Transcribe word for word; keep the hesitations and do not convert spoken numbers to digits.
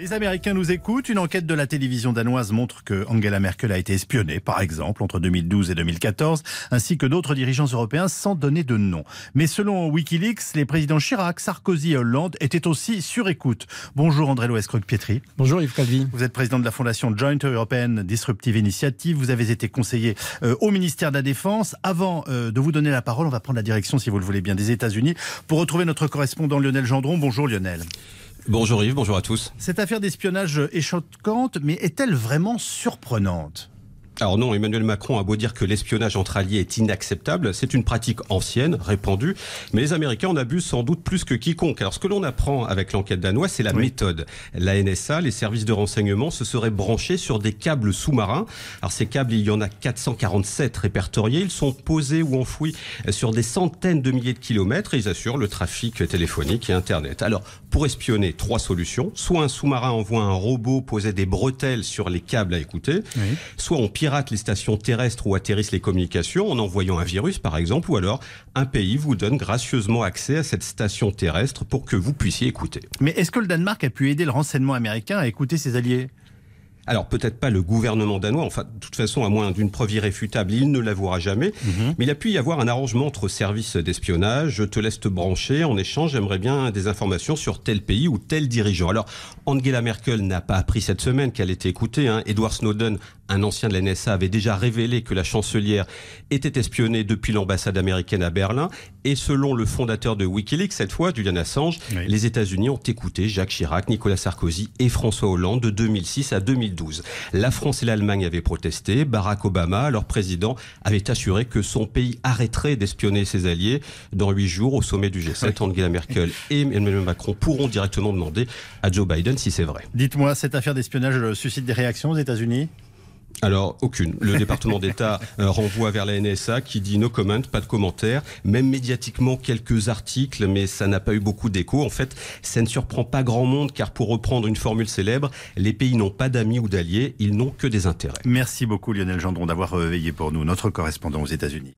Les Américains nous écoutent. Une enquête de la télévision danoise montre que Angela Merkel a été espionnée, par exemple, entre deux mille douze et deux mille quatorze, ainsi que d'autres dirigeants européens sans donner de nom. Mais selon Wikileaks, les présidents Chirac, Sarkozy et Hollande étaient aussi sur écoute. Bonjour André Loès-Croc-Pietri. Bonjour Yves Calvi. Vous êtes président de la fondation Joint European Disruptive Initiative. Vous avez été conseiller euh, au ministère de la Défense. Avant euh, de vous donner la parole, on va prendre la direction, si vous le voulez bien, des États-Unis pour retrouver notre correspondant Lionel Gendron. Bonjour Lionel. Bonjour Yves, bonjour à tous. Cette affaire d'espionnage est choquante, mais est-elle vraiment surprenante ? Alors non, Emmanuel Macron a beau dire que l'espionnage entre alliés est inacceptable, c'est une pratique ancienne, répandue, mais les Américains en abusent sans doute plus que quiconque. Alors ce que l'on apprend avec l'enquête danoise, c'est la oui. méthode. La N S A, les services de renseignement, se seraient branchés sur des câbles sous-marins. Alors ces câbles, il y en a quatre cent quarante-sept répertoriés, ils sont posés ou enfouis sur des centaines de milliers de kilomètres et ils assurent le trafic téléphonique et Internet. Alors pour espionner, trois solutions. Soit un sous-marin envoie un robot poser des bretelles sur les câbles à écouter, oui. soit on pirate les stations terrestres où atterrissent les communications en envoyant un virus par exemple, ou alors un pays vous donne gracieusement accès à cette station terrestre pour que vous puissiez écouter. Mais est-ce que le Danemark a pu aider le renseignement américain à écouter ses alliés ? Alors peut-être pas le gouvernement danois, enfin de toute façon à moins d'une preuve irréfutable, il ne l'avouera jamais, mmh. mais il a pu y avoir un arrangement entre services d'espionnage, je te laisse te brancher, en échange j'aimerais bien des informations sur tel pays ou tel dirigeant. Alors Angela Merkel n'a pas appris cette semaine qu'elle était écoutée, hein. Edward Snowden, un ancien de la N S A, avait déjà révélé que la chancelière était espionnée depuis l'ambassade américaine à Berlin, et selon le fondateur de Wikileaks, cette fois, Julian Assange, oui. les États-Unis ont écouté Jacques Chirac, Nicolas Sarkozy et François Hollande de deux mille six à deux mille douze. La France et l'Allemagne avaient protesté. Barack Obama, leur président, avait assuré que son pays arrêterait d'espionner ses alliés. Dans huit jours, au sommet du G sept, Angela Merkel et Emmanuel Macron pourront directement demander à Joe Biden si c'est vrai. Dites-moi, cette affaire d'espionnage suscite des réactions aux États-Unis ? Alors, aucune. Le département d'État euh, renvoie vers la N S A qui dit no comment, pas de commentaires. Même médiatiquement, quelques articles, mais ça n'a pas eu beaucoup d'écho. En fait, ça ne surprend pas grand monde, car pour reprendre une formule célèbre, les pays n'ont pas d'amis ou d'alliés, ils n'ont que des intérêts. Merci beaucoup Lionel Gendron d'avoir veillé pour nous, notre correspondant aux États-Unis.